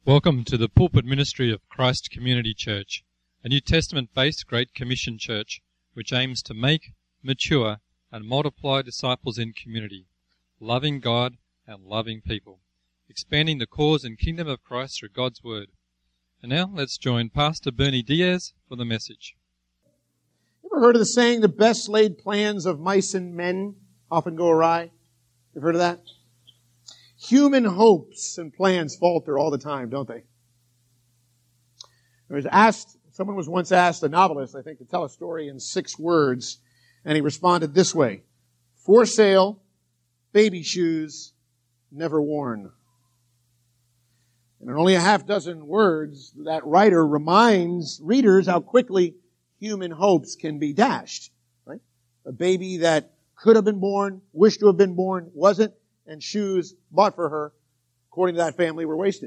Welcome to the pulpit ministry of Christ Community Church, a New Testament-based Great Commission church which aims to make, mature, and multiply disciples in community, loving God and loving people, expanding the cause and kingdom of Christ through God's Word. And now let's join Pastor Bernie Diaz for the message. Ever heard of the saying, the best laid plans of mice and men often go awry? You've heard of that? Human hopes and plans falter all the time, don't they? Someone was once asked, a novelist, I think, to tell a story in 6 words, and he responded this way: for sale, baby shoes, never worn. And in only a half dozen words, that writer reminds readers how quickly human hopes can be dashed. Right? A baby that could have been born, wished to have been born, wasn't, and shoes bought for her, according to that family, were wasted.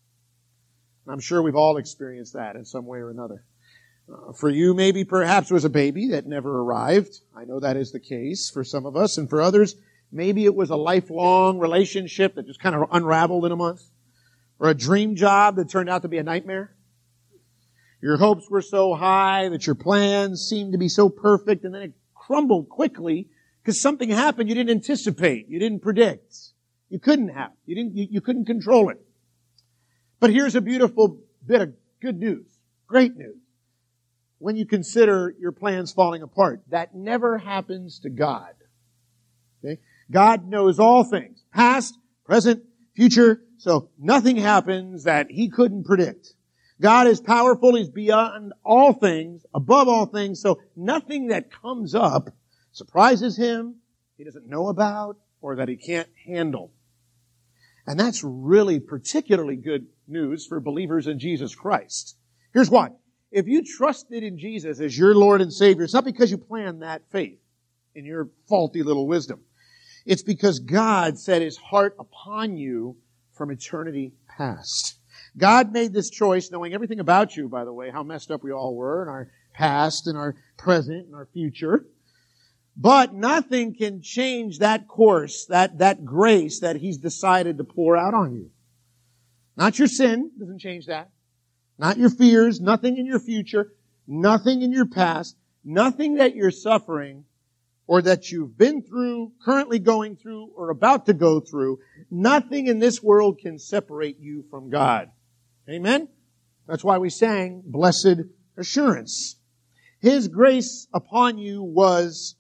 And I'm sure we've all experienced that in some way or another. For you, maybe perhaps it was a baby that never arrived. I know that is the case for some of us. And for others, maybe it was a lifelong relationship that just kind of unraveled in a month. Or a dream job that turned out to be a nightmare. Your hopes were so high that your plans seemed to be so perfect, and then it crumbled quickly because something happened you didn't anticipate, you didn't predict, you couldn't have, you couldn't control it. But here's a beautiful bit of good news, great news. When you consider your plans falling apart, that never happens to God. Okay? God knows all things, past, present, future, so nothing happens that He couldn't predict. God is powerful, He's beyond all things, above all things, so nothing that comes up surprises Him, He doesn't know about, or that He can't handle. And that's really particularly good news for believers in Jesus Christ. Here's why. If you trusted in Jesus as your Lord and Savior, it's not because you planned that faith in your faulty little wisdom. It's because God set His heart upon you from eternity past. God made this choice knowing everything about you, by the way, how messed up we all were in our past and our present and our future. But nothing can change that course, that grace that He's decided to pour out on you. Not your sin, doesn't change that. Not your fears, nothing in your future, nothing in your past, nothing that you're suffering or that you've been through, currently going through, or about to go through. Nothing in this world can separate you from God. Amen? That's why we sang Blessed Assurance. His grace upon you was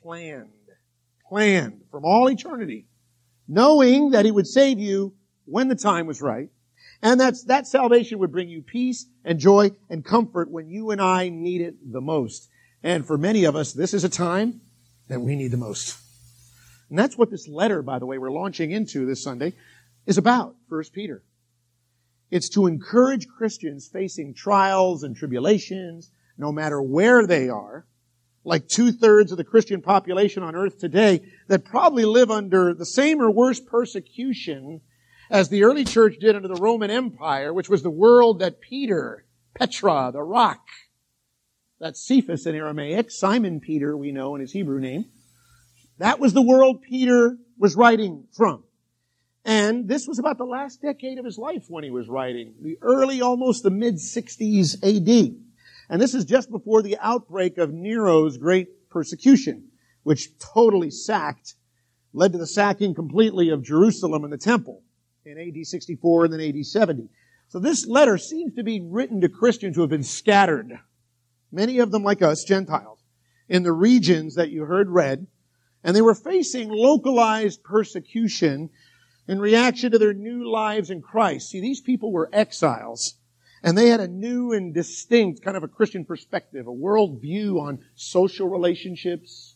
planned from all eternity, knowing that He would save you when the time was right, and that salvation would bring you peace and joy and comfort when you and I need it the most. And for many of us, this is a time that we need the most. And that's what this letter, by the way, we're launching into this Sunday, is about, 1 Peter. It's to encourage Christians facing trials and tribulations, no matter where they are, like 2/3 of the Christian population on earth today that probably live under the same or worse persecution as the early church did under the Roman Empire, which was the world that Petra, the rock, that's Cephas in Aramaic, Simon Peter we know in his Hebrew name. That was the world Peter was writing from. And this was about the last decade of his life when he was writing, the early, almost the mid-60s AD. And this is just before the outbreak of Nero's great persecution, which totally led to the sacking completely of Jerusalem and the temple in AD 64 and then AD 70. So this letter seems to be written to Christians who have been scattered, many of them like us, Gentiles, in the regions that you heard read, and they were facing localized persecution in reaction to their new lives in Christ. See, these people were exiles, and they had a new and distinct kind of a Christian perspective, a world view on social relationships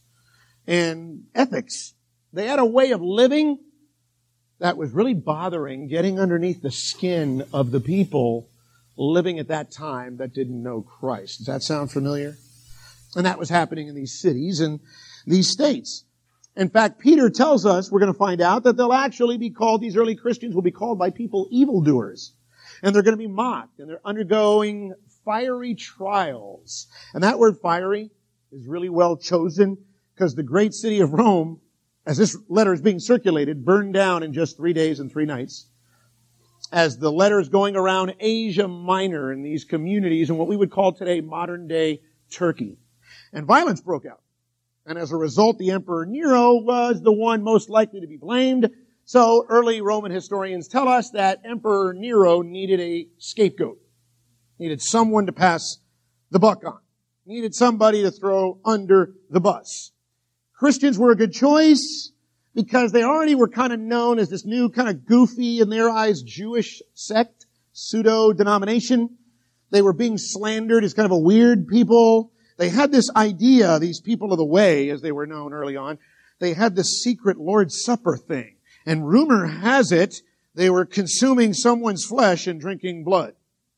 and ethics. They had a way of living that was really bothering, getting underneath the skin of the people living at that time that didn't know Christ. Does that sound familiar? And that was happening in these cities and these states. In fact, Peter tells us, we're going to find out, that they'll actually be called, these early Christians will be called by people evildoers. And they're going to be mocked, and they're undergoing fiery trials. And that word fiery is really well chosen because the great city of Rome, as this letter is being circulated, burned down in just 3 days and 3 nights. as the letters going around Asia Minor in these communities in what we would call today modern-day Turkey. And violence broke out. And as a result, the Emperor Nero was the one most likely to be blamed. So early Roman historians tell us that Emperor Nero needed a scapegoat. Needed someone to pass the buck on. Needed somebody to throw under the bus. Christians were a good choice because they already were kind of known as this new kind of goofy, in their eyes, Jewish sect, pseudo-denomination. They were being slandered as kind of a weird people. They had this idea, these people of the way, as they were known early on, they had this secret Lord's Supper thing. And rumor has it, they were consuming someone's flesh and drinking blood.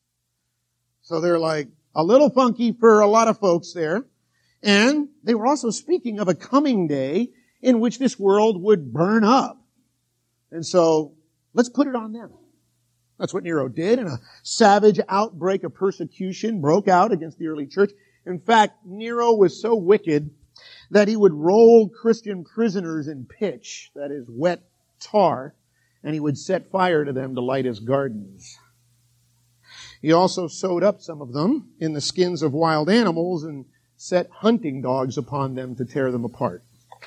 So they're like a little funky for a lot of folks there. And they were also speaking of a coming day in which this world would burn up. And so, let's put it on them. That's what Nero did, and a savage outbreak of persecution broke out against the early church. In fact, Nero was so wicked that he would roll Christian prisoners in pitch, that is wet tar, and he would set fire to them to light his gardens. He also sewed up some of them in the skins of wild animals and set hunting dogs upon them to tear them apart.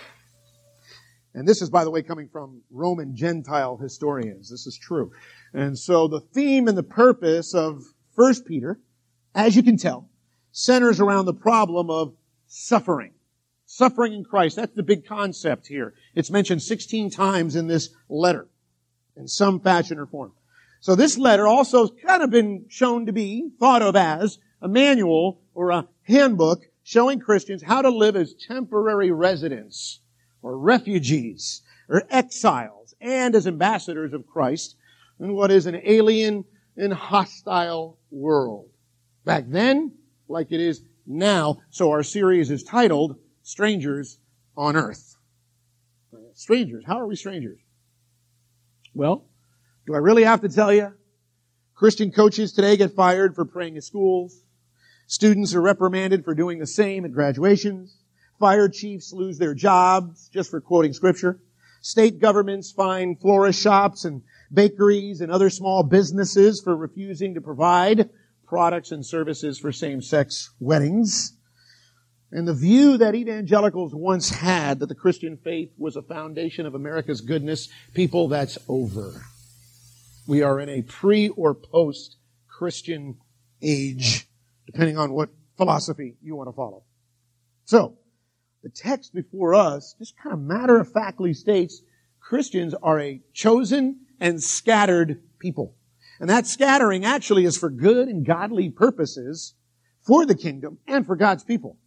And this is, by the way, coming from Roman Gentile historians. This is true. And so the theme and the purpose of 1 Peter, as you can tell, centers around the problem of suffering. Suffering in Christ. That's the big concept here. It's mentioned 16 times in this letter, in some fashion or form. So this letter also has kind of been shown to be thought of as a manual or a handbook showing Christians how to live as temporary residents or refugees or exiles and as ambassadors of Christ in what is an alien and hostile world. Back then, like it is now. So our series is titled Strangers on Earth. Strangers. How are we strangers? Well, do I really have to tell you? Christian coaches today get fired for praying at schools. Students are reprimanded for doing the same at graduations. Fire chiefs lose their jobs just for quoting scripture. State governments fine florist shops and bakeries and other small businesses for refusing to provide products and services for same-sex weddings. And the view that evangelicals once had that the Christian faith was a foundation of America's goodness, people, that's over. We are in a pre- or post-Christian age, depending on what philosophy you want to follow. So, the text before us just kind of matter-of-factly states Christians are a chosen and scattered people. And that scattering actually is for good and godly purposes for the kingdom and for God's people.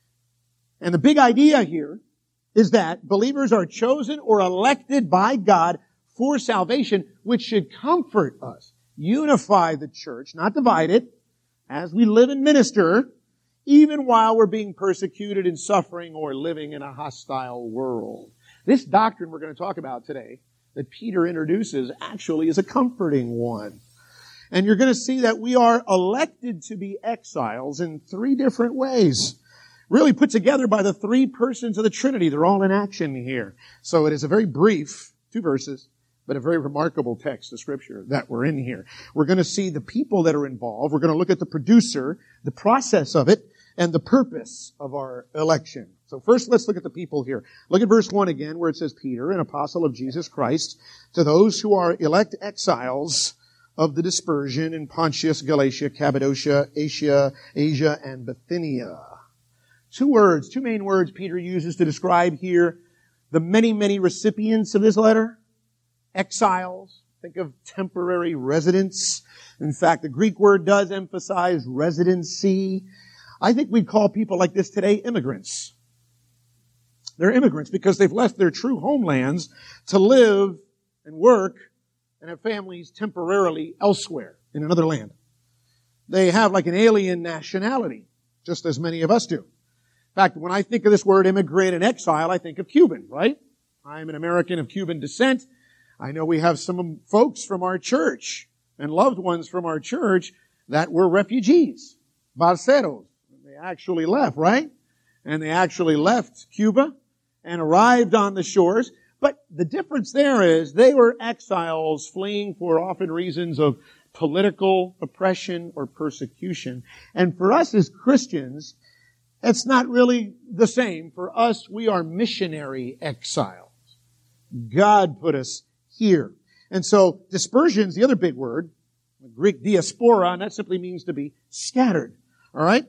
And the big idea here is that believers are chosen or elected by God for salvation, which should comfort us, unify the church, not divide it, as we live and minister, even while we're being persecuted and suffering or living in a hostile world. This doctrine we're going to talk about today, that Peter introduces, actually is a comforting one. And you're going to see that we are elected to be exiles in three different ways, really put together by the three persons of the Trinity. They're all in action here. So it is a very brief, 2 verses, but a very remarkable text of Scripture that we're in here. We're going to see the people that are involved. We're going to look at the producer, the process of it, and the purpose of our election. So first, let's look at the people here. Look at verse 1 again, where it says, Peter, an apostle of Jesus Christ, to those who are elect exiles of the dispersion in Pontus, Galatia, Cappadocia, Asia, and Bithynia. 2 main words Peter uses to describe here the many, many recipients of this letter. Exiles. Think of temporary residents. In fact, the Greek word does emphasize residency. I think we'd call people like this today immigrants. They're immigrants because they've left their true homelands to live and work and have families temporarily elsewhere in another land. They have like an alien nationality, just as many of us do. In fact, when I think of this word immigrant and exile, I think of Cuban, right? I'm an American of Cuban descent. I know we have some folks from our church and loved ones from our church that were refugees, balseros. They actually left, right? And they actually left Cuba and arrived on the shores. But the difference there is they were exiles fleeing for often reasons of political oppression or persecution. And for us as Christians, it's not really the same. For us, we are missionary exiles. God put us here. And so dispersion is the other big word, the Greek diaspora, and that simply means to be scattered. All right?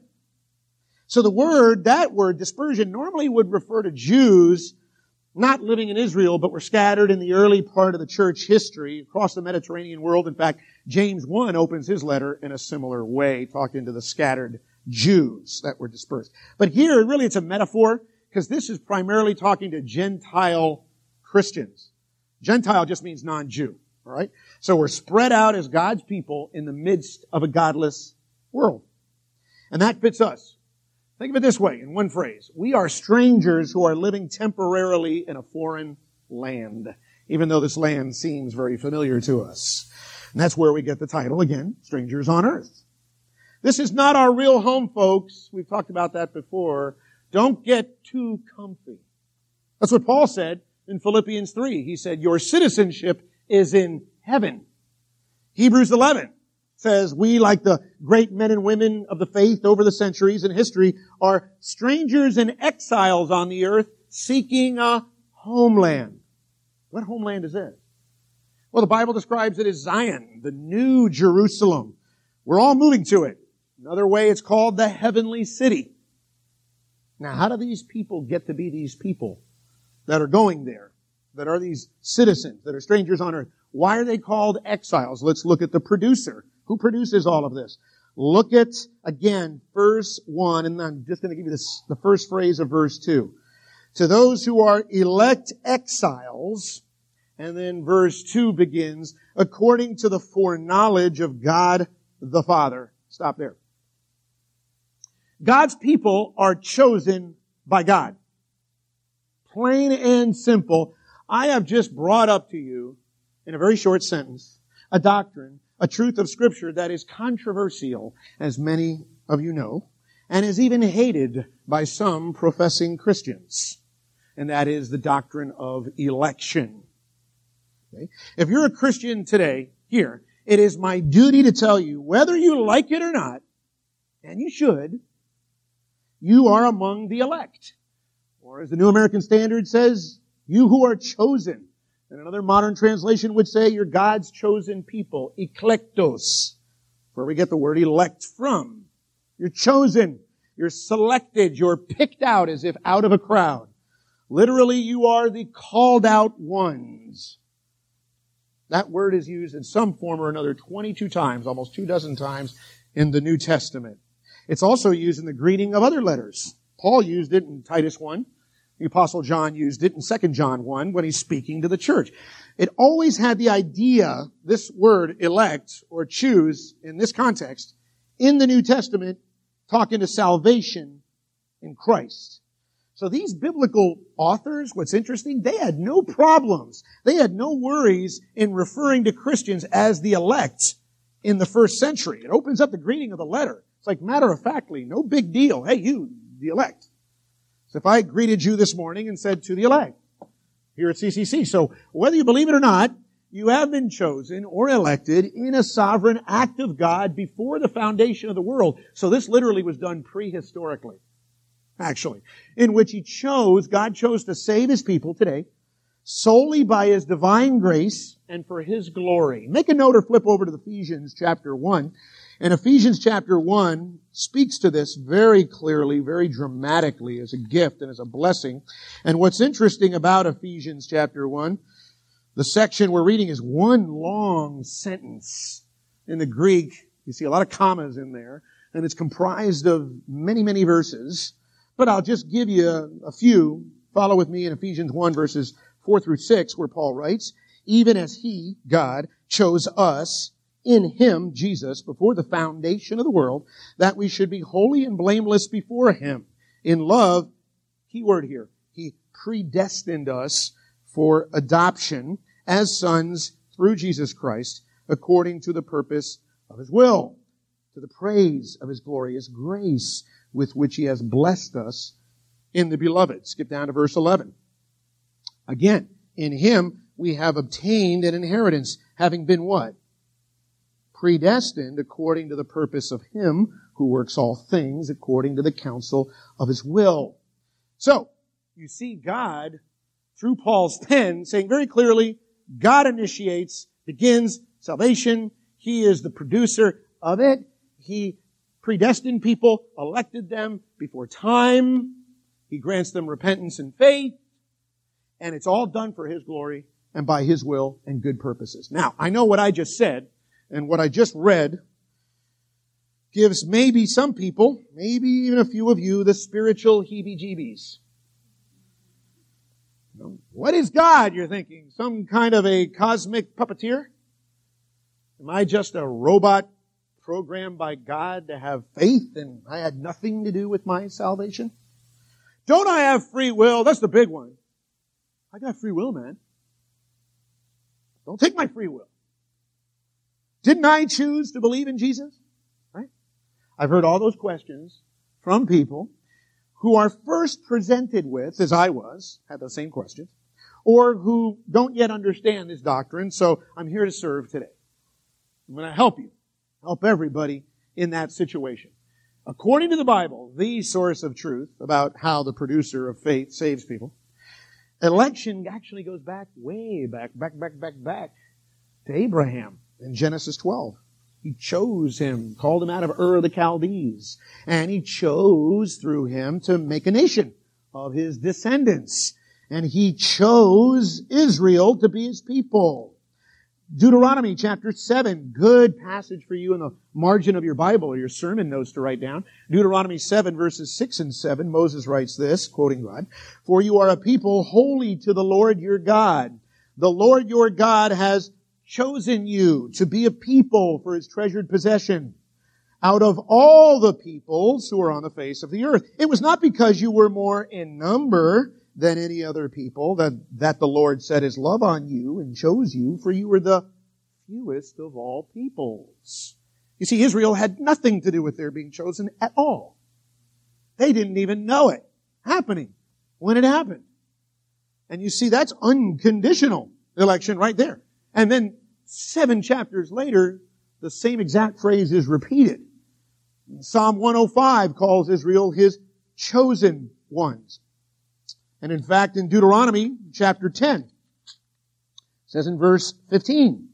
So that word, dispersion, normally would refer to Jews not living in Israel, but were scattered in the early part of the church history across the Mediterranean world. In fact, James 1 opens his letter in a similar way, talking to the scattered Jews that were dispersed. But here, really, it's a metaphor, because this is primarily talking to Gentile Christians. Gentile just means non-Jew, all right? So we're spread out as God's people in the midst of a godless world. And that fits us. Think of it this way, in one phrase. We are strangers who are living temporarily in a foreign land, even though this land seems very familiar to us. And that's where we get the title, again, Strangers on Earth. This is not our real home, folks. We've talked about that before. Don't get too comfy. That's what Paul said in Philippians 3. He said, your citizenship is in heaven. Hebrews 11 says, we, like the great men and women of the faith over the centuries in history, are strangers and exiles on the earth seeking a homeland. What homeland is this? Well, the Bible describes it as Zion, the new Jerusalem. We're all moving to it. Another way, it's called the heavenly city. Now, how do these people get to be these people that are going there, that are these citizens, that are strangers on earth? Why are they called exiles? Let's look at the producer. Who produces all of this? Look at, again, verse 1, and I'm just going to give you the first phrase of verse 2. To those who are elect exiles, and then verse 2 begins, according to the foreknowledge of God the Father. Stop there. God's people are chosen by God. Plain and simple. I have just brought up to you, in a very short sentence, a doctrine, a truth of Scripture that is controversial, as many of you know, and is even hated by some professing Christians. And that is the doctrine of election. Okay? If you're a Christian today, here, it is my duty to tell you, whether you like it or not, and you should, you are among the elect. Or as the New American Standard says, you who are chosen. And another modern translation would say, you're God's chosen people, eklektos, where we get the word elect from. You're chosen, you're selected, you're picked out as if out of a crowd. Literally, you are the called out ones. That word is used in some form or another 22 times, almost 24 times in the New Testament. It's also used in the greeting of other letters. Paul used it in Titus 1. The Apostle John used it in 2 John 1 when he's speaking to the church. It always had the idea, this word elect or choose in this context, in the New Testament, talking to salvation in Christ. So these biblical authors, what's interesting, they had no problems. They had no worries in referring to Christians as the elect in the first century. It opens up the greeting of the letter. It's like matter-of-factly, no big deal. Hey, you, the elect. So if I greeted you this morning and said to the elect here at CCC, so whether you believe it or not, you have been chosen or elected in a sovereign act of God before the foundation of the world. So this literally was done prehistorically, actually, in which God chose to save His people today solely by His divine grace and for His glory. Make a note or flip over to Ephesians chapter 1. And Ephesians chapter 1 speaks to this very clearly, very dramatically as a gift and as a blessing. And what's interesting about Ephesians chapter 1, the section we're reading is one long sentence. In the Greek, you see a lot of commas in there, and it's comprised of many, many verses. But I'll just give you a few. Follow with me in Ephesians 1 verses 4 through 6, where Paul writes, even as He, God, chose us in Him, Jesus, before the foundation of the world, that we should be holy and blameless before Him. In love, key word here, He predestined us for adoption as sons through Jesus Christ, according to the purpose of His will, to the praise of His glorious grace, with which He has blessed us in the beloved. Skip down to verse 11. Again, In him we have obtained an inheritance, having been what? Predestined according to the purpose of him who works all things according to the counsel of his will. So, you see God, through Paul's pen, saying very clearly, God initiates, begins salvation. He is the producer of it. He predestined people, elected them before time. He grants them repentance and faith. And it's all done for his glory and by his will and good purposes. Now, I know what I just said and what I just read gives maybe some people, maybe even a few of you, the spiritual heebie-jeebies. What is God, you're thinking? Some kind of a cosmic puppeteer? Am I just a robot programmed by God to have faith and I had nothing to do with my salvation? Don't I have free will? That's the big one. I got free will, man. Don't take my free will. Didn't I choose to believe in Jesus? Right? I've heard all those questions from people who are first presented with, as I was, had the same questions, or who don't yet understand this doctrine, so I'm here to serve today. I'm going to help you, help everybody in that situation. According to the Bible, the source of truth about how the producer of faith saves people, election actually goes back, way back to Abraham in Genesis 12. He chose him, called him out of Ur of the Chaldees, and he chose through him to make a nation of his descendants. And he chose Israel to be his people. Deuteronomy chapter 7, good passage for you in the margin of your Bible or your sermon notes to write down. Deuteronomy 7 verses 6 and 7, Moses writes this, quoting God, "For you are a people holy to the Lord your God. The Lord your God has chosen you to be a people for his treasured possession out of all the peoples who are on the face of the earth. It was not because you were more in number than any other people that the Lord set his love on you and chose you, for you were the fewest of all peoples." You see, Israel had nothing to do with their being chosen at all. They didn't even know it happening when it happened. And you see, that's unconditional election right there. And then 7 chapters later, the same exact phrase is repeated. Psalm 105 calls Israel his chosen ones. And in fact, in Deuteronomy chapter 10, it says in verse 15,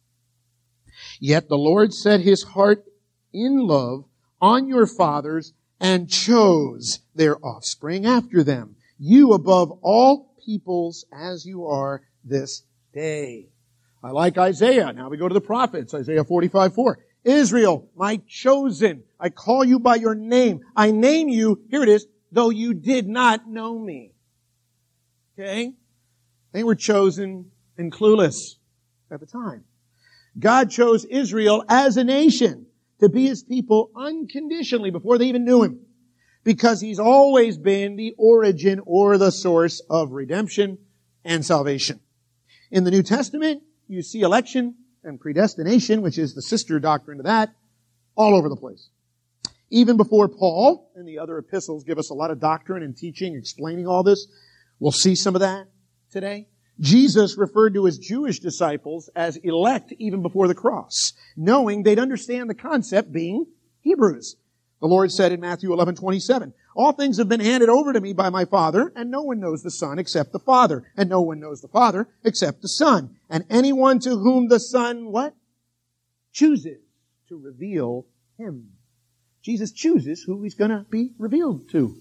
"Yet the Lord set his heart in love on your fathers and chose their offspring after them, you above all peoples as you are this day." I like Isaiah. Now we go to the prophets. Isaiah 45:4. "Israel, my chosen, I call you by your name. I name you," here it is, "though you did not know me." Okay? They were chosen and clueless at the time. God chose Israel as a nation to be his people unconditionally before they even knew him, because he's always been the origin or the source of redemption and salvation. In the New Testament, you see election and predestination, which is the sister doctrine to that, all over the place. Even before Paul and the other epistles give us a lot of doctrine and teaching explaining all this, we'll see some of that today. Jesus referred to his Jewish disciples as elect even before the cross, knowing they'd understand the concept being Hebrews. The Lord said in Matthew 11:27, "All things have been handed over to me by my Father, and no one knows the Son except the Father, and no one knows the Father except the Son. And anyone to whom the Son," what? "Chooses to reveal him." Jesus chooses who he's going to be revealed to.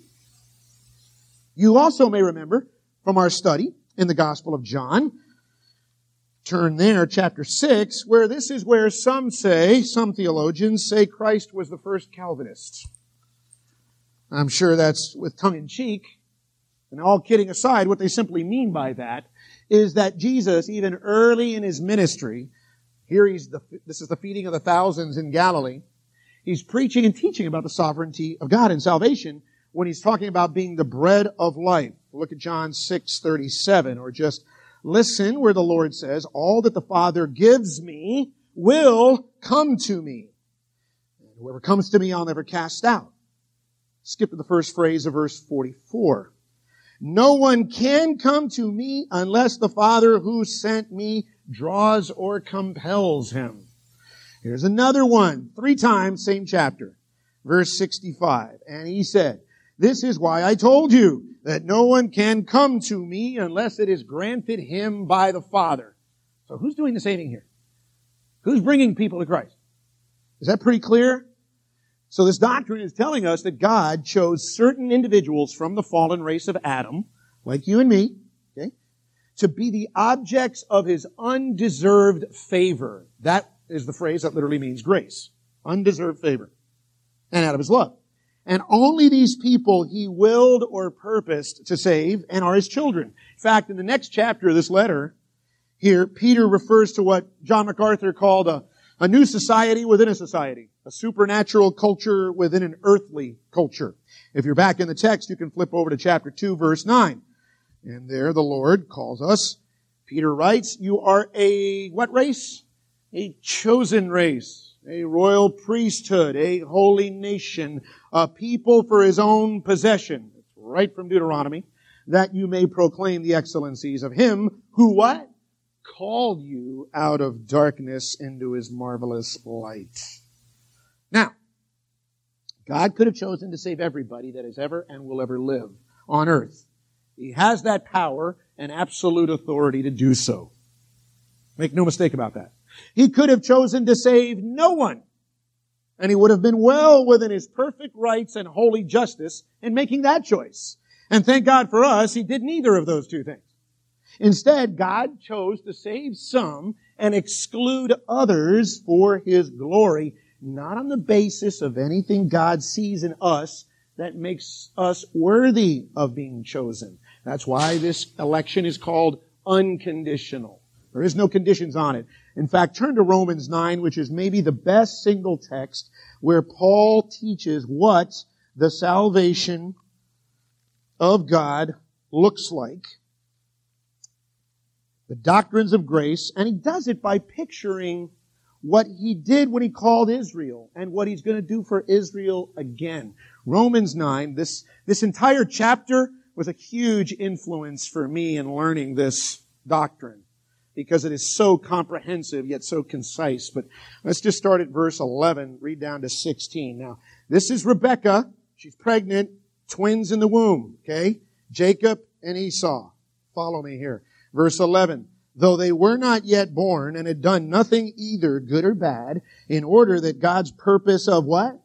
You also may remember from our study in the Gospel of John, turn there, chapter 6, where this is where some theologians say Christ was the first Calvinist. I'm sure that's with tongue in cheek. And all kidding aside, what they simply mean by that is that Jesus, even early in his ministry, this is the feeding of the thousands in Galilee, he's preaching and teaching about the sovereignty of God and salvation when he's talking about being the bread of life. Look at John 6:37, or just listen where the Lord says, "All that the Father gives me will come to me. And whoever comes to me, I'll never cast out." Skip to the first phrase of verse 44. No one can come to me unless the Father who sent me draws or compels him. Here's another one. 3 times, same chapter. Verse 65. And he said, this is why I told you that no one can come to me unless it is granted him by the Father. So who's doing the saving here? Who's bringing people to Christ? Is that pretty clear? So this doctrine is telling us that God chose certain individuals from the fallen race of Adam, like you and me, okay, to be the objects of his undeserved favor. That is the phrase that literally means grace. Undeserved favor. And out of his love. And only these people he willed or purposed to save and are his children. In fact, in the next chapter of this letter, here, Peter refers to what John MacArthur called a new society within a society. A supernatural culture within an earthly culture. If you're back in the text, you can flip over to chapter 2, verse 9. And there the Lord calls us. Peter writes, you are a what race? A chosen race. A royal priesthood, a holy nation, a people for his own possession. It's right from Deuteronomy. That you may proclaim the excellencies of him who what? Called you out of darkness into his marvelous light. Now, God could have chosen to save everybody that has ever and will ever live on earth. He has that power and absolute authority to do so. Make no mistake about that. He could have chosen to save no one. And he would have been well within his perfect rights and holy justice in making that choice. And thank God for us, he did neither of those two things. Instead, God chose to save some and exclude others for his glory, not on the basis of anything God sees in us that makes us worthy of being chosen. That's why this election is called unconditional. There is no conditions on it. In fact, turn to Romans 9, which is maybe the best single text where Paul teaches what the salvation of God looks like. The doctrines of grace, and he does it by picturing what he did when he called Israel and what he's going to do for Israel again. Romans 9, this entire chapter was a huge influence for me in learning this doctrine because it is so comprehensive yet so concise. But let's just start at verse 11, read down to 16. Now, this is Rebekah. She's pregnant, twins in the womb, okay? Jacob and Esau. Follow me here. Verse 11. Though they were not yet born and had done nothing either good or bad, in order that God's purpose of what?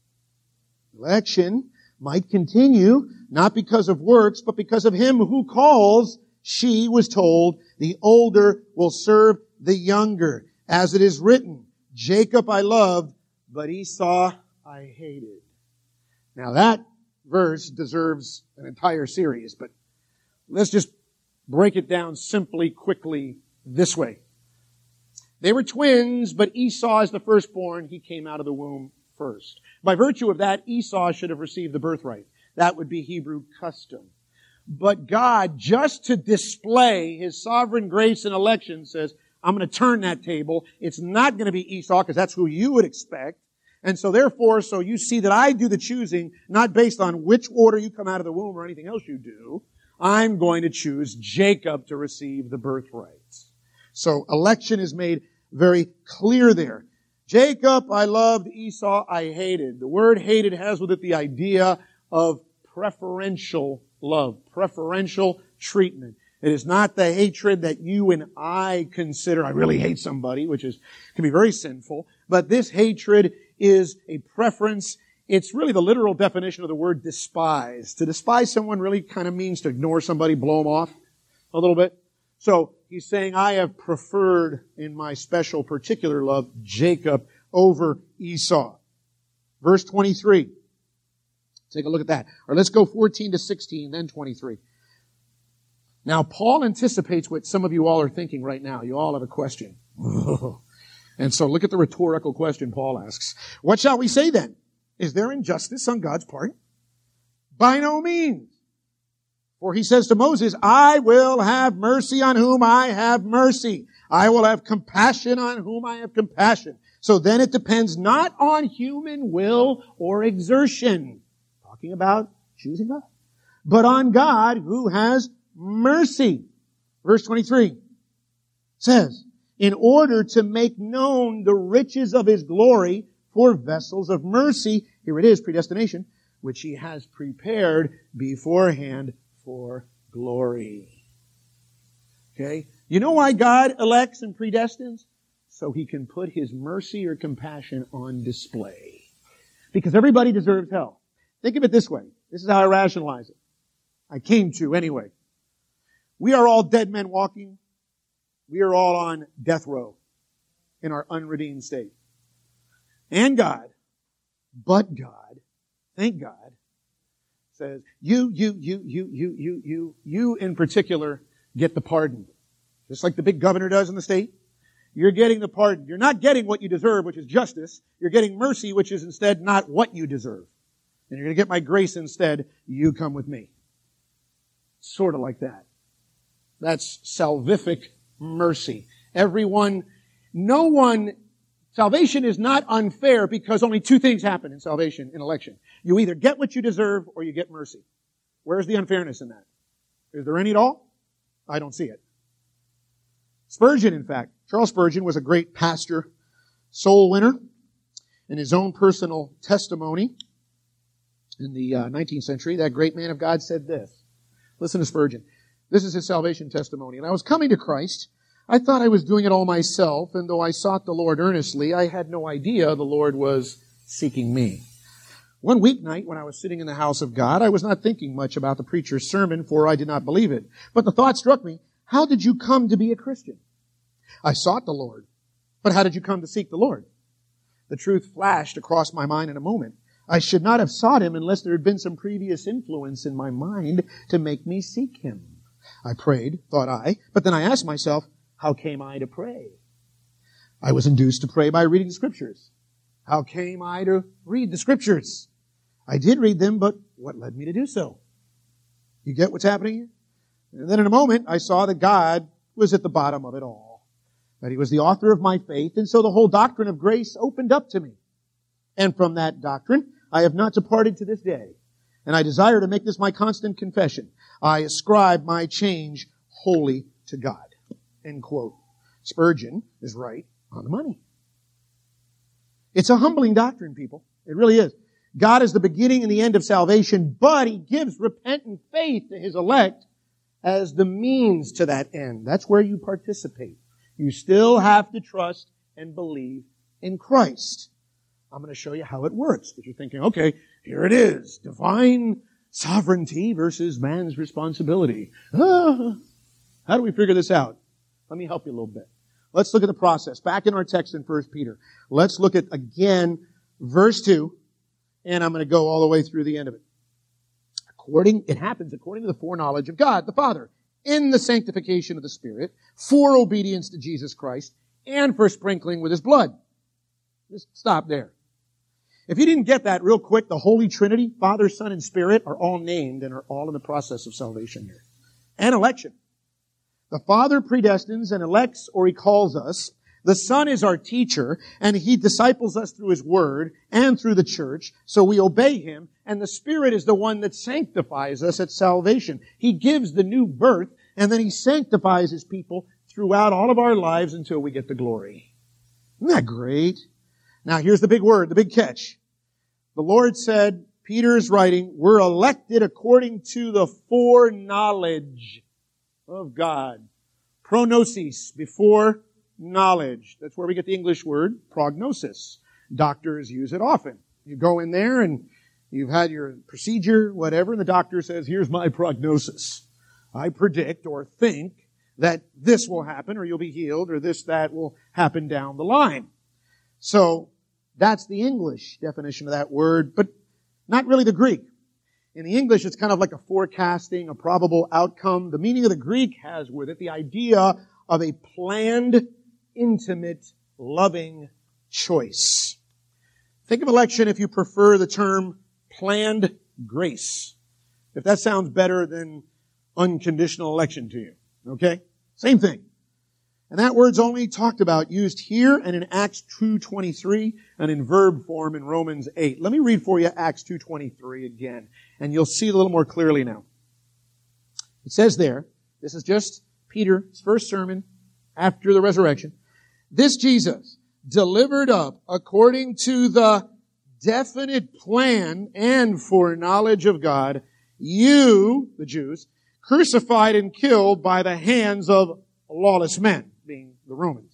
Election might continue, not because of works, but because of him who calls, she was told, the older will serve the younger. As it is written, Jacob I loved, but Esau I hated. Now that verse deserves an entire series, but let's just break it down simply, quickly, this way. They were twins, but Esau is the firstborn. He came out of the womb first. By virtue of that, Esau should have received the birthright. That would be Hebrew custom. But God, just to display his sovereign grace and election, says, I'm going to turn that table. It's not going to be Esau, because that's who you would expect. And so therefore, so you see that I do the choosing, not based on which order you come out of the womb or anything else you do. I'm going to choose Jacob to receive the birthright. So election is made very clear there. Jacob I loved, Esau I hated. The word hated has with it the idea of preferential love, preferential treatment. It is not the hatred that you and I consider, I really hate somebody, which can be very sinful. But this hatred is a preference. It's really the literal definition of the word despise. To despise someone really kind of means to ignore somebody, blow them off a little bit. So he's saying, I have preferred in my special particular love Jacob over Esau. Verse 23. Take a look at that. Or let's go 14 to 16, then 23. Now, Paul anticipates what some of you all are thinking right now. You all have a question. And so look at the rhetorical question Paul asks. What shall we say then? Is there injustice on God's part? By no means. For he says to Moses, I will have mercy on whom I have mercy. I will have compassion on whom I have compassion. So then it depends not on human will or exertion. Talking about choosing God. but on God who has mercy. Verse 23 says, in order to make known the riches of His glory for vessels of mercy. Here it is, predestination, which He has prepared beforehand for glory. Okay? You know why God elects and predestines? So He can put His mercy or compassion on display. Because everybody deserves hell. Think of it this way. This is how I rationalize it. I came to anyway. We are all dead men walking. We are all on death row in our unredeemed state. And God, but God, thank God, says, you in particular get the pardon. Just like the big governor does in the state. You're getting the pardon. You're not getting what you deserve, which is justice. You're getting mercy, which is instead not what you deserve. And you're going to get my grace instead. You come with me. Sort of like that. That's salvific mercy. Salvation is not unfair because only two things happen in salvation, in election. You either get what you deserve or you get mercy. Where's the unfairness in that? Is there any at all? I don't see it. Spurgeon, in fact, Charles Spurgeon was a great pastor, soul winner. In his own personal testimony in the 19th century, that great man of God said this. Listen to Spurgeon. This is his salvation testimony. And I was coming to Christ. I thought I was doing it all myself, and though I sought the Lord earnestly, I had no idea the Lord was seeking me. One weeknight, when I was sitting in the house of God, I was not thinking much about the preacher's sermon, for I did not believe it. But the thought struck me, how did you come to be a Christian? I sought the Lord. But how did you come to seek the Lord? The truth flashed across my mind in a moment. I should not have sought Him unless there had been some previous influence in my mind to make me seek Him. I prayed, thought I, but then I asked myself, how came I to pray? I was induced to pray by reading the Scriptures. How came I to read the Scriptures? I did read them, but what led me to do so? You get what's happening here? And then in a moment, I saw that God was at the bottom of it all. That He was the author of my faith, and so the whole doctrine of grace opened up to me. And from that doctrine, I have not departed to this day. And I desire to make this my constant confession. I ascribe my change wholly to God. End quote. Spurgeon is right on the money. It's a humbling doctrine, people. It really is. God is the beginning and the end of salvation, but He gives repentant faith to His elect as the means to that end. That's where you participate. You still have to trust and believe in Christ. I'm going to show you how it works. Because you're thinking, okay, here it is. Divine sovereignty versus man's responsibility. How do we figure this out? Let me help you a little bit. Let's look at the process. Back in our text in 1 Peter. Let's look at, again, verse 2. And I'm going to go all the way through the end of it. It happens according to the foreknowledge of God, the Father, in the sanctification of the Spirit, for obedience to Jesus Christ, and for sprinkling with His blood. Just stop there. If you didn't get that real quick, the Holy Trinity, Father, Son, and Spirit, are all named and are all in the process of salvation here. And election. The Father predestines and elects, or He calls us. The Son is our teacher, and He disciples us through His Word and through the church, so we obey Him. And the Spirit is the one that sanctifies us at salvation. He gives the new birth, and then He sanctifies His people throughout all of our lives until we get to glory. Isn't that great? Now here's the big word, the big catch. The Lord said, Peter is writing, we're elected according to the foreknowledge of God. Prognosis, before knowledge. That's where we get the English word prognosis. Doctors use it often. You go in there and you've had your procedure, whatever, and the doctor says, here's my prognosis. I predict or think that this will happen or you'll be healed or that will happen down the line. So that's the English definition of that word, but not really the Greek. In the English, it's kind of like a forecasting, a probable outcome. The meaning of the Greek has with it the idea of a planned, intimate, loving choice. Think of election if you prefer the term planned grace. If that sounds better than unconditional election to you. Okay? Same thing. And that word's only talked about, used here and in Acts 2:23 and in verb form in Romans 8. Let me read for you Acts 2:23 again, and you'll see it a little more clearly now. It says there, this is just Peter's first sermon after the resurrection. This Jesus, delivered up according to the definite plan and foreknowledge of God, you, the Jews, crucified and killed by the hands of lawless men, being the Romans.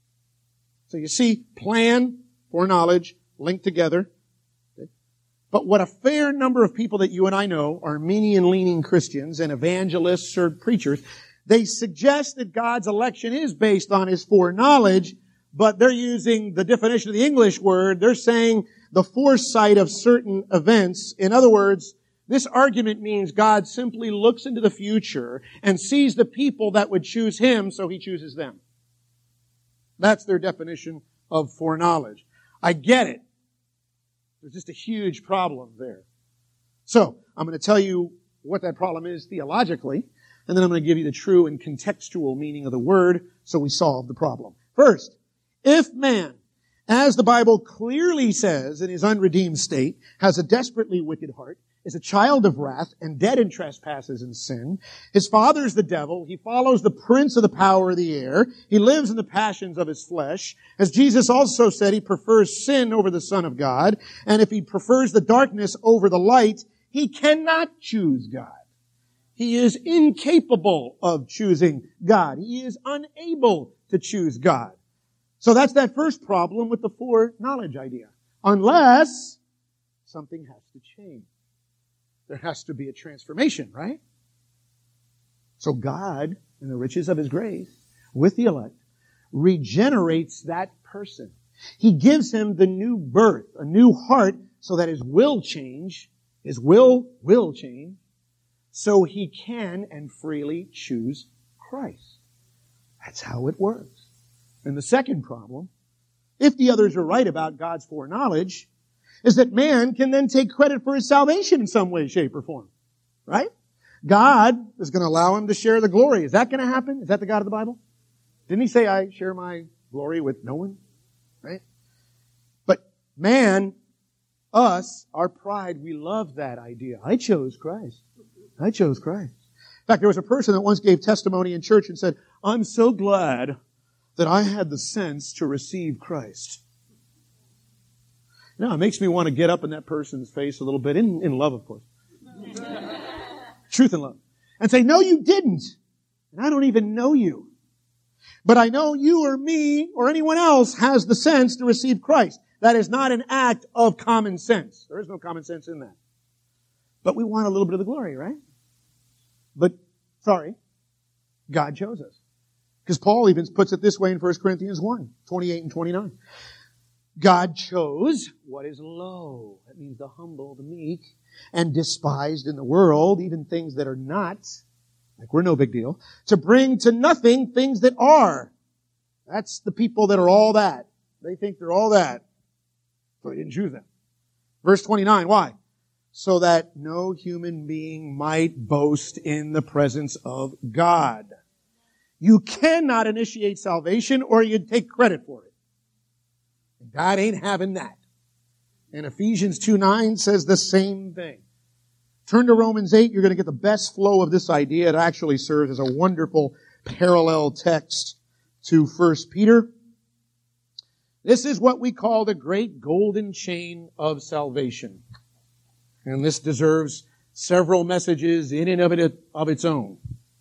So you see, plan, foreknowledge, linked together. But what a fair number of people that you and I know, Arminian-leaning Christians and evangelists or preachers, they suggest that God's election is based on His foreknowledge, but they're using the definition of the English word. They're saying the foresight of certain events. In other words, this argument means God simply looks into the future and sees the people that would choose Him, so He chooses them. That's their definition of foreknowledge. I get it. There's just a huge problem there. So, I'm going to tell you what that problem is theologically, and then I'm going to give you the true and contextual meaning of the word so we solve the problem. First, if man, as the Bible clearly says in his unredeemed state, has a desperately wicked heart, is a child of wrath and dead in trespasses and sin, his father is the devil, he follows the prince of the power of the air, he lives in the passions of his flesh. As Jesus also said, he prefers sin over the Son of God, and if he prefers the darkness over the light, he cannot choose God. He is incapable of choosing God. He is unable to choose God. So that's that first problem with the foreknowledge idea. Unless something has to change. There has to be a transformation, right? So God, in the riches of His grace, with the elect, regenerates that person. He gives him the new birth, a new heart, so that his will change. His will change, so he can and freely choose Christ. That's how it works. And the second problem, if the others are right about God's foreknowledge, is that man can then take credit for his salvation in some way, shape, or form. Right? God is going to allow him to share the glory. Is that going to happen? Is that the God of the Bible? Didn't He say, I share my glory with no one? Right? But man, us, our pride, we love that idea. I chose Christ. I chose Christ. In fact, there was a person that once gave testimony in church and said, I'm so glad that I had the sense to receive Christ. Now, it makes me want to get up in that person's face a little bit, in love, of course. Truth and love. And say, no, you didn't. And I don't even know you. But I know you or me or anyone else has the sense to receive Christ. That is not an act of common sense. There is no common sense in that. But we want a little bit of the glory, right? But, sorry, God chose us. Because Paul even puts it this way in 1 Corinthians 1, 28 and 29. God chose what is low. That means the humble, the meek, and despised in the world, even things that are not, like we're no big deal, to bring to nothing things that are. That's the people that are all that. They think they're all that. So He didn't choose them. Verse 29, why? So that no human being might boast in the presence of God. You cannot initiate salvation or you'd take credit for it. God ain't having that. And Ephesians 2:9 says the same thing. Turn to Romans 8. You're going to get the best flow of this idea. It actually serves as a wonderful parallel text to 1 Peter. This is what we call the great golden chain of salvation. And this deserves several messages in and of its own.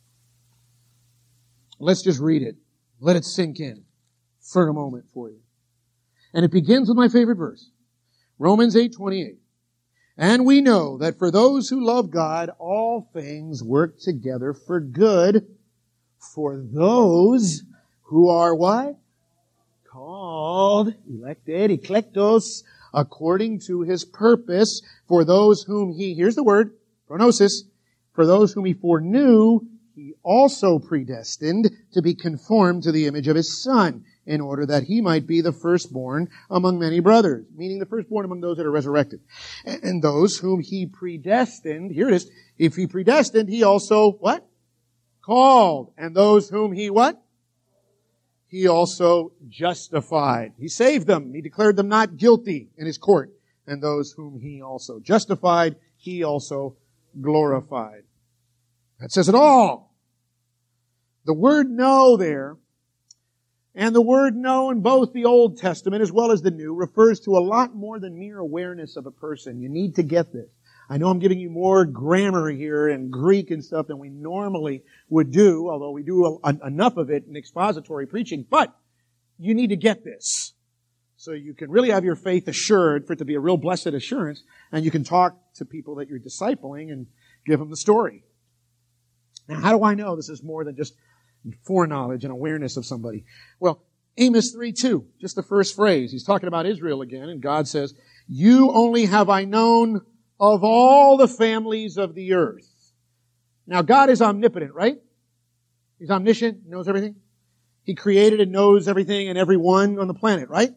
Let's just read it. Let it sink in for a moment for you. And it begins with my favorite verse. Romans 8:28. And we know that for those who love God, all things work together for good for those who are what? Called, elected, eklektos, according to His purpose, for those whom He, here's the word, pronosis, for those whom He foreknew, He also predestined to be conformed to the image of His Son, in order that He might be the firstborn among many brothers, meaning the firstborn among those that are resurrected. And those whom He predestined, here it is, if He predestined, He also, what? Called. And those whom He, what? He also justified. He saved them. He declared them not guilty in His court. And those whom He also justified, He also glorified. That says it all. The word know there, and the word know in both the Old Testament as well as the New, refers to a lot more than mere awareness of a person. You need to get this. I know I'm giving you more grammar here and Greek and stuff than we normally would do, although we do enough of it in expository preaching, but you need to get this. So you can really have your faith assured for it to be a real blessed assurance, and you can talk to people that you're discipling and give them the story. Now, how do I know this is more than just foreknowledge and awareness of somebody? Well, Amos 3:2, just the first phrase. He's talking about Israel again, and God says, "You only have I known of all the families of the earth." Now, God is omnipotent, right? He's omniscient, knows everything. He created and knows everything and everyone on the planet, right?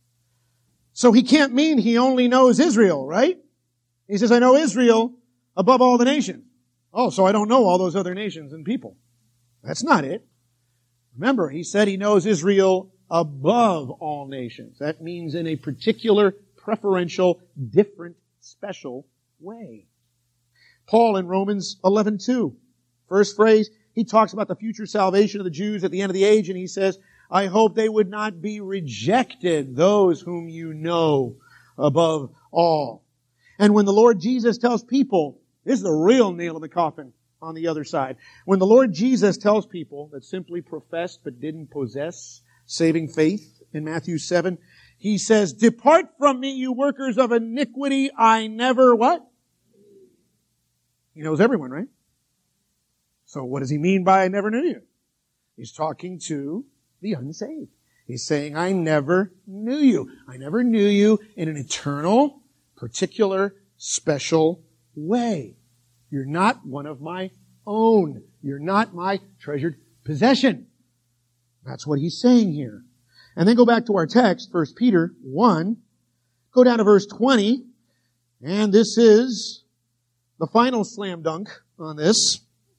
So He can't mean He only knows Israel, right? He says, I know Israel above all the nations. Oh, so I don't know all those other nations and people. That's not it. Remember, He said He knows Israel above all nations. That means in a particular, preferential, different, special way. Paul in Romans 11:2, first phrase, he talks about the future salvation of the Jews at the end of the age, and he says, I hope they would not be rejected, those whom you know above all. And when the Lord Jesus tells people, this is the real nail in the coffin on the other side. When the Lord Jesus tells people that simply professed but didn't possess saving faith in Matthew 7, He says, depart from me, you workers of iniquity, I never what? He knows everyone, right? So what does He mean by I never knew you? He's talking to the unsaved. He's saying, I never knew you. I never knew you in an eternal, particular, special way. You're not one of my own. You're not my treasured possession. That's what He's saying here. And then go back to our text, 1 Peter 1. Go down to verse 20. And this is the final slam dunk on this.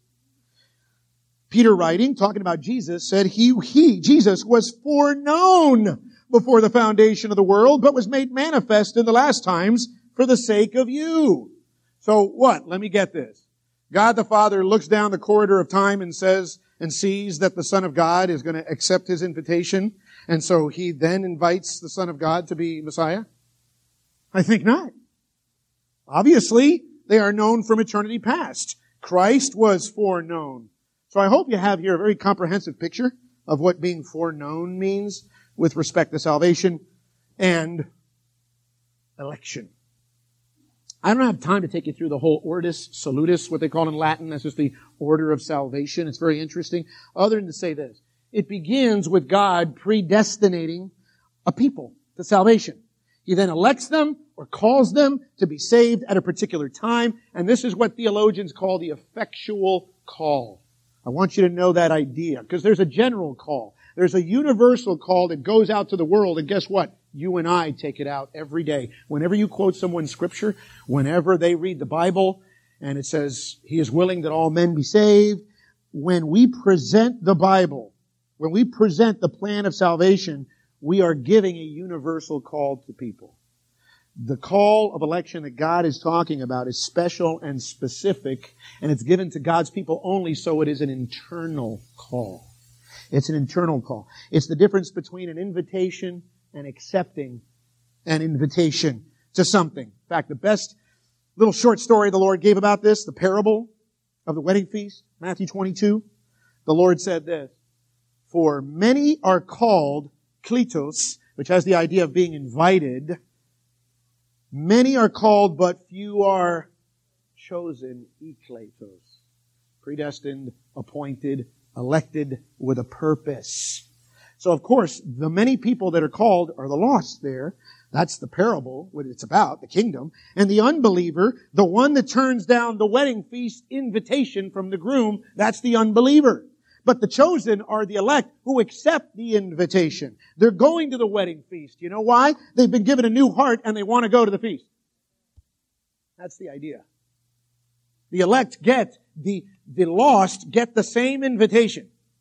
Peter writing, talking about Jesus, said Jesus was foreknown before the foundation of the world, but was made manifest in the last times for the sake of you. So what? Let me get this. God the Father looks down the corridor of time and says, and sees that the Son of God is going to accept His invitation. And so He then invites the Son of God to be Messiah? I think not. Obviously, they are known from eternity past. Christ was foreknown. So I hope you have here a very comprehensive picture of what being foreknown means with respect to salvation and election. I don't have time to take you through the whole Ordo Salutis, what they call in Latin. That's just the order of salvation. It's very interesting. Other than to say this, it begins with God predestinating a people to salvation. He then elects them or calls them to be saved at a particular time. And this is what theologians call the effectual call. I want you to know that idea, because there's a general call. There's a universal call that goes out to the world, and guess what? You and I take it out every day. Whenever you quote someone's scripture, whenever they read the Bible, and it says, He is willing that all men be saved, when we present the Bible, when we present the plan of salvation, we are giving a universal call to people. The call of election that God is talking about is special and specific, and it's given to God's people only, so it is an internal call. It's an internal call. It's the difference between an invitation and accepting an invitation to something. In fact, the best little short story the Lord gave about this, the parable of the wedding feast, Matthew 22, the Lord said this, for many are called kletos, which has the idea of being invited. Many are called, but few are chosen, ekletos. Predestined, appointed, elected with a purpose. So of course, the many people that are called are the lost there. That's the parable, what it's about, the kingdom. And the unbeliever, the one that turns down the wedding feast invitation from the groom, that's the unbeliever. But the chosen are the elect who accept the invitation. They're going to the wedding feast. You know why? They've been given a new heart and they want to go to the feast. That's the idea. The elect get, the lost get the same invitation.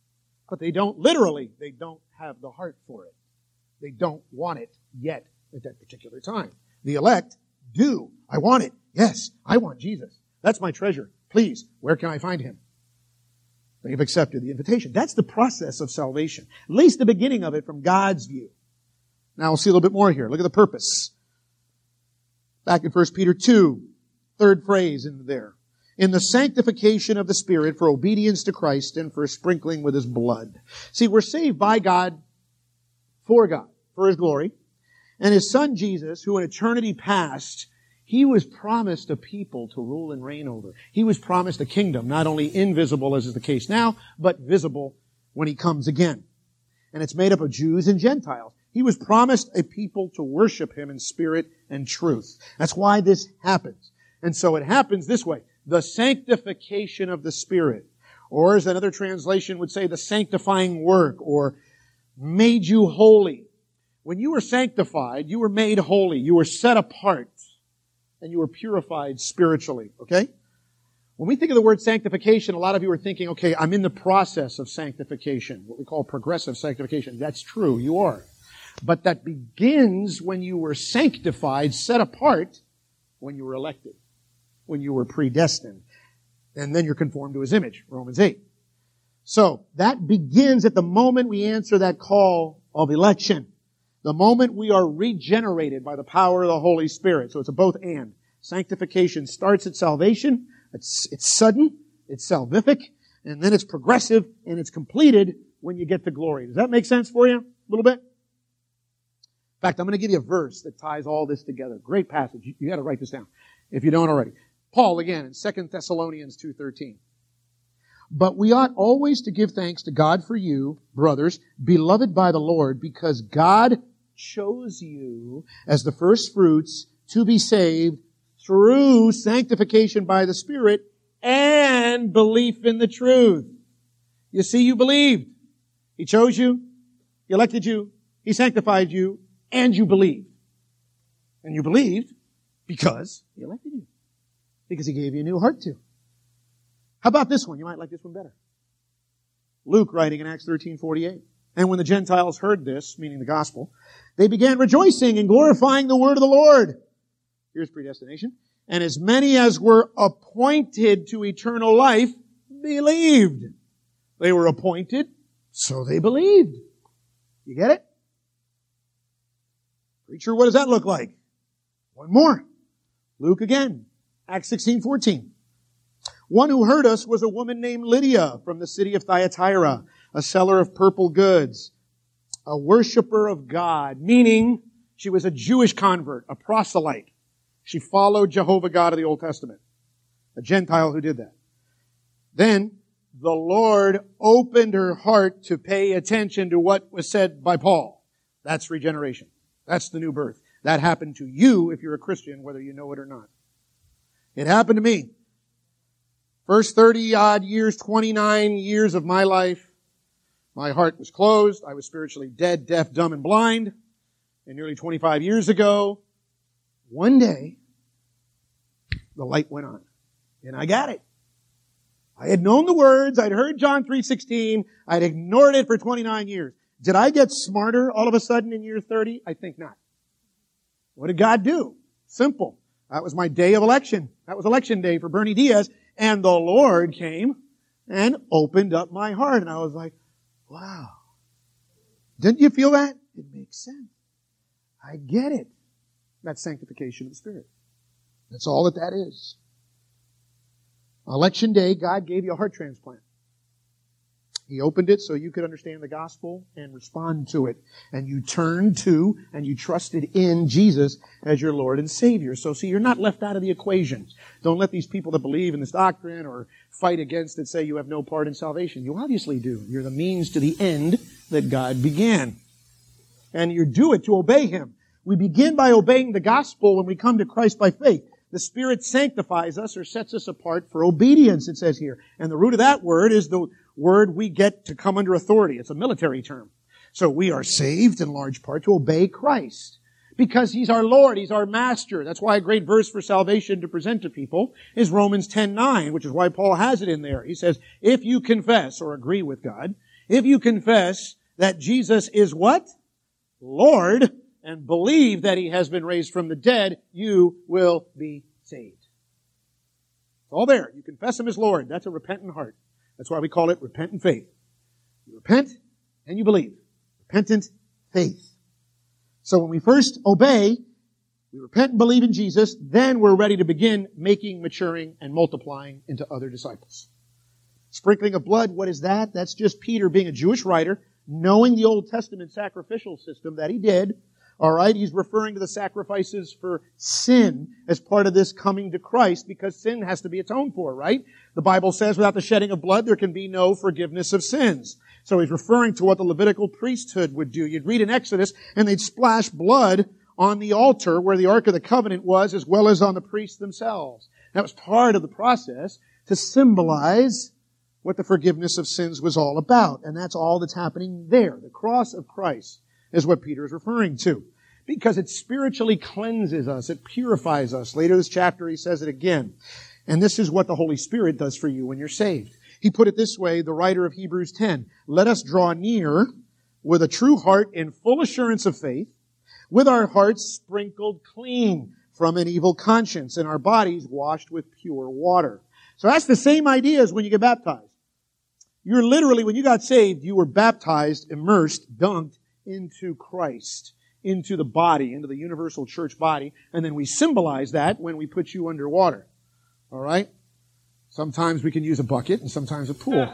But they don't have the heart for it. They don't want it yet at that particular time. The elect do. I want it. Yes, I want Jesus. That's my treasure. Please, where can I find him? They've accepted the invitation. That's the process of salvation. At least the beginning of it from God's view. Now we'll see a little bit more here. Look at the purpose. Back in 1 Peter 2, third phrase in there. In the sanctification of the Spirit for obedience to Christ and for sprinkling with His blood. See, we're saved by God, for His glory. And His Son Jesus, who in eternity past, He was promised a people to rule and reign over. He was promised a kingdom, not only invisible as is the case now, but visible when He comes again. And it's made up of Jews and Gentiles. He was promised a people to worship Him in spirit and truth. That's why this happens. And so it happens this way. The sanctification of the Spirit. Or as another translation would say, the sanctifying work, or made you holy. When you were sanctified, you were made holy. You were set apart. And you were purified spiritually. Okay? When we think of the word sanctification, a lot of you are thinking, okay, I'm in the process of sanctification. What we call progressive sanctification. That's true. You are. But that begins when you were sanctified, set apart, when you were elected, when you were predestined. And then you're conformed to His image, Romans 8. So, that begins at the moment we answer that call of election. The moment we are regenerated by the power of the Holy Spirit. So it's a both and. Sanctification starts at salvation. It's sudden. It's salvific. And then it's progressive and it's completed when you get to glory. Does that make sense for you? A little bit? In fact, I'm going to give you a verse that ties all this together. Great passage. You got to write this down if you don't already. Paul again in 2 Thessalonians 2:13. But we ought always to give thanks to God for you, brothers, beloved by the Lord, because God chose you as the first fruits to be saved through sanctification by the Spirit and belief in the truth. You see, you believed. He chose you. He elected you. He sanctified you. And you believed. And you believed because He elected you. Because He gave you a new heart to. How about this one? You might like this one better. Luke writing in Acts 13:48. And when the Gentiles heard this, meaning the gospel, they began rejoicing and glorifying the word of the Lord. Here's predestination. And as many as were appointed to eternal life believed. They were appointed, so they believed. You get it? Preacher, what does that look like? One more. Luke again. Acts 16:14. One who heard us was a woman named Lydia from the city of Thyatira, a seller of purple goods, a worshiper of God, meaning she was a Jewish convert, a proselyte. She followed Jehovah God of the Old Testament, a Gentile who did that. Then the Lord opened her heart to pay attention to what was said by Paul. That's regeneration. That's the new birth. That happened to you if you're a Christian, whether you know it or not. It happened to me. First 30-odd years, 29 years of my life, my heart was closed. I was spiritually dead, deaf, dumb, and blind. And nearly 25 years ago, one day, the light went on. And I got it. I had known the words. I'd heard John 3:16. I'd ignored it for 29 years. Did I get smarter all of a sudden in year 30? I think not. What did God do? Simple. That was my day of election. That was election day for Bernie Diaz. And the Lord came and opened up my heart. And I was like, wow. Didn't you feel that? It makes sense. I get it. That's sanctification of the Spirit. That's all that is. Election day, God gave you a heart transplant. He opened it so you could understand the gospel and respond to it. And you turned to and you trusted in Jesus as your Lord and Savior. So see, you're not left out of the equation. Don't let these people that believe in this doctrine or fight against it say you have no part in salvation. You obviously do. You're the means to the end that God began. And you do it to obey Him. We begin by obeying the gospel when we come to Christ by faith. The Spirit sanctifies us or sets us apart for obedience, it says here. And the root of that word is the word we get to come under authority. It's a military term. So we are saved in large part to obey Christ. Because He's our Lord, He's our Master. That's why a great verse for salvation to present to people is Romans 10:9, which is why Paul has it in there. He says, if you confess or agree with God, If you confess that Jesus is what? Lord, and believe that He has been raised from the dead, you will be saved. It's all there. You confess Him as Lord. That's a repentant heart. That's why we call it repentant faith. You repent and you believe. Repentant faith. So when we first obey, we repent and believe in Jesus, then we're ready to begin making, maturing, and multiplying into other disciples. Sprinkling of blood, what is that? That's just Peter being a Jewish writer, knowing the Old Testament sacrificial system that he did. All right, he's referring to the sacrifices for sin as part of this coming to Christ, because sin has to be atoned for, right? The Bible says without the shedding of blood, there can be no forgiveness of sins. So he's referring to what the Levitical priesthood would do. You'd read in Exodus, and they'd splash blood on the altar where the Ark of the Covenant was, as well as on the priests themselves. That was part of the process to symbolize what the forgiveness of sins was all about. And that's all that's happening there. The cross of Christ is what Peter is referring to, because it spiritually cleanses us. It purifies us. Later this chapter, he says it again. And this is what the Holy Spirit does for you when you're saved. He put it this way, the writer of Hebrews 10, let us draw near with a true heart in full assurance of faith, with our hearts sprinkled clean from an evil conscience and our bodies washed with pure water. So that's the same idea as when you get baptized. You're literally, when you got saved, you were baptized, immersed, dunked into Christ, into the body, into the universal church body, and then we symbolize that when we put you underwater. All right? Sometimes we can use a bucket and sometimes a pool.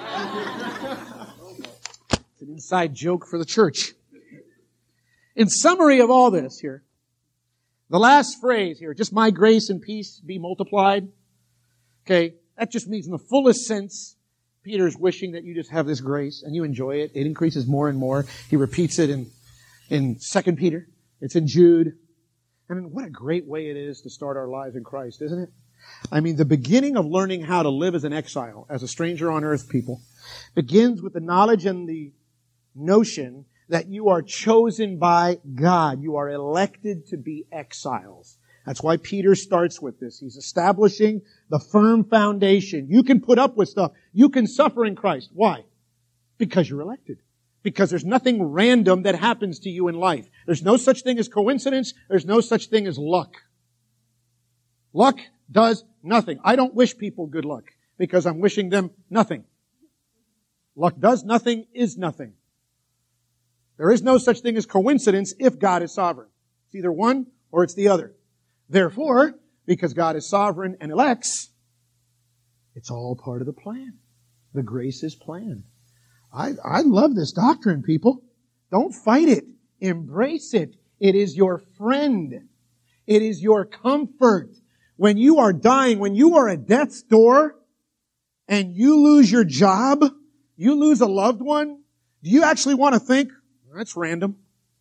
It's an inside joke for the church. In summary of all this here, the last phrase here, just my grace and peace be multiplied. Okay, that just means in the fullest sense, Peter's wishing that you just have this grace and you enjoy it. It increases more and more. He repeats it in 2 Peter. It's in Jude. I mean, what a great way it is to start our lives in Christ, isn't it? I mean, the beginning of learning how to live as an exile, as a stranger on earth, people, begins with the knowledge and the notion that you are chosen by God. You are elected to be exiles. That's why Peter starts with this. He's establishing the firm foundation. You can put up with stuff. You can suffer in Christ. Why? Because you're elected. Because there's nothing random that happens to you in life. There's no such thing as coincidence. There's no such thing as luck. Luck does nothing. I don't wish people good luck because I'm wishing them nothing. Luck does nothing, is nothing. There is no such thing as coincidence if God is sovereign. It's either one or it's the other. Therefore, because God is sovereign and elects, it's all part of the plan. The grace is planned. I love this doctrine, people. Don't fight it. Embrace it. It is your friend. It is your comfort. When you are dying, when you are at death's door and you lose your job, you lose a loved one, do you actually want to think, that's random?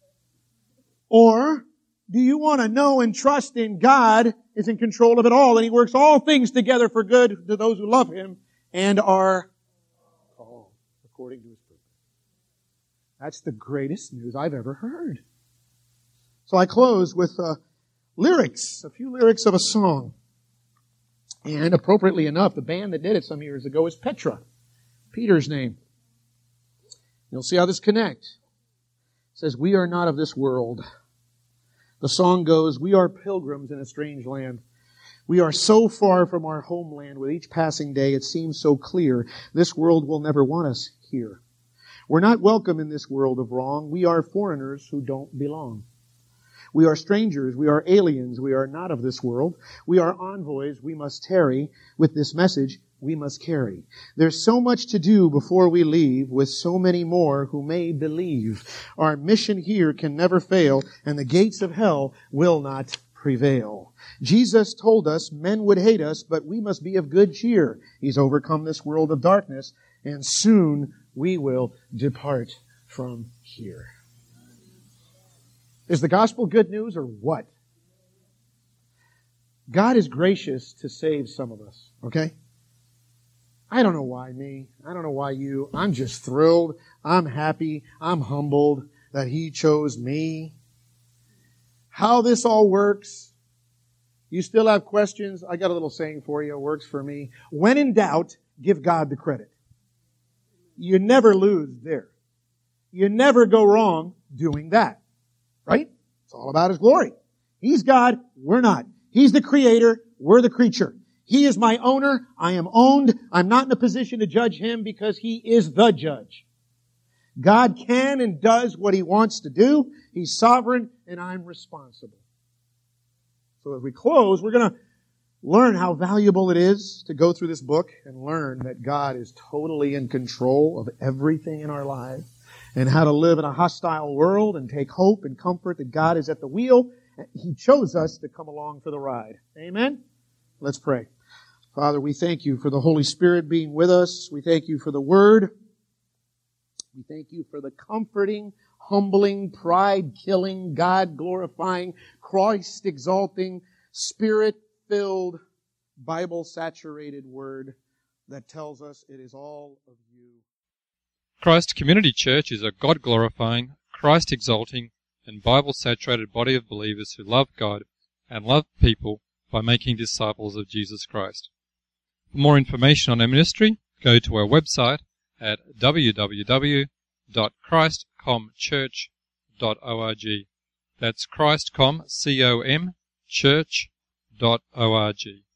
Or do you want to know and trust in God is in control of it all and He works all things together for good to those who love Him and are called according to His purpose? That's the greatest news I've ever heard. So I close with lyrics, a few lyrics of a song. And appropriately enough, the band that did it some years ago is Petra, Peter's name. You'll see how this connects. It says, we are not of this world. The song goes, we are pilgrims in a strange land. We are so far from our homeland. With each passing day, it seems so clear this world will never want us here. We're not welcome in this world of wrong. We are foreigners who don't belong. We are strangers. We are aliens. We are not of this world. We are envoys. We must tarry with this message we must carry. There's so much to do before we leave with so many more who may believe. Our mission here can never fail, and the gates of hell will not prevail. Jesus told us men would hate us, but we must be of good cheer. He's overcome this world of darkness, and soon we will depart from here. Is the gospel good news or what? God is gracious to save some of us, okay? I don't know why me. I don't know why you. I'm just thrilled. I'm happy. I'm humbled that He chose me. How this all works, you still have questions? I got a little saying for you. It works for me. When in doubt, give God the credit. you never lose there. You never go wrong doing that. Right? It's all about His glory. He's God, we're not. He's the creator, we're the creature. He is my owner, I am owned. I'm not in a position to judge Him because He is the judge. God can and does what He wants to do. He's sovereign, and I'm responsible. So as we close, we're going to learn how valuable it is to go through this book and learn that God is totally in control of everything in our lives, and how to live in a hostile world and take hope and comfort that God is at the wheel. He chose us to come along for the ride. Amen? Let's pray. Father, we thank You for the Holy Spirit being with us. We thank You for the Word. We thank You for the comforting, humbling, pride-killing, God-glorifying, Christ-exalting, Spirit-filled, Bible-saturated Word that tells us it is all of You. Christ Community Church is a God-glorifying, Christ-exalting, and Bible-saturated body of believers who love God and love people by making disciples of Jesus Christ. For more information on our ministry, go to our website at www.christcomchurch.org. That's Christcom, C-O-M, church.org.